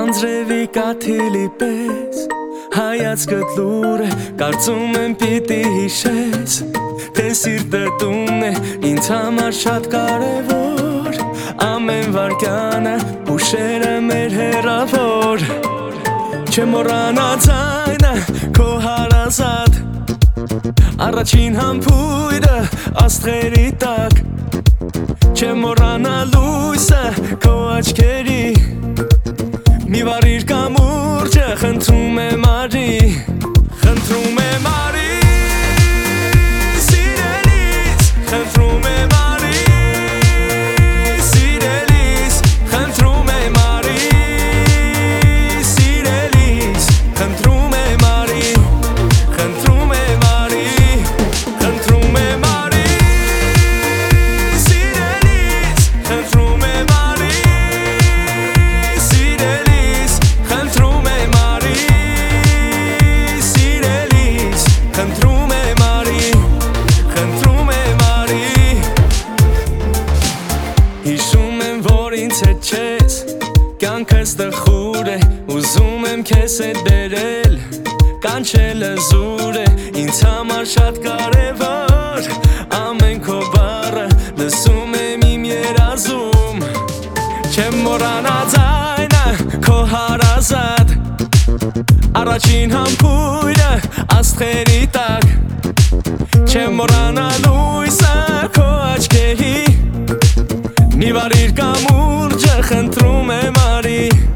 Անձրևի կաթիլի պես հայացքդ լուր է, կարծում եմ պիտի հիշես, թե սիրտը տուն է, ինձ համար շատ կարևոր, ամեն վարկյանը ուշերը մեր հեռավոր, չեմ մոռանա ձայնը քո հարազատ, առաջին համբույրը աստղերի տակ, չեմ մոռանա լույսը քո աչքերի, մի վարիր կամուրջը, խնդրում եմ արի, խնդրում եմ արի, սիրելիս, խնդրում եմ արի, սիրելիս, խնդրում եմ արի, սիրելիս, խնդրում եմ արի, խնդրում եմ արի, խնդրում եմ արի, սիրելիս, խնդրում եմ արի, սիրելիս, խնդրում եմ արի, սիրելիս, խնդրում եմ արի, խնդրում եմ արի, հիշում եմ, որ ինձ հետ չես, կյանքս տխուր է, ուզում եմ քեզ հետ բերել, կանչելը զուր է, ինձ համար շատ կարևոր, ամեն քո բառը լսում եմ իմ երազում, չեմ մոռանա ձայնը քո հարազատ, առաջին համբույրը աստղերի տակ, չեմ մոռանա լույսը քո աչքերի, մի վարիր կամուրջը, խնդրում եմ արի,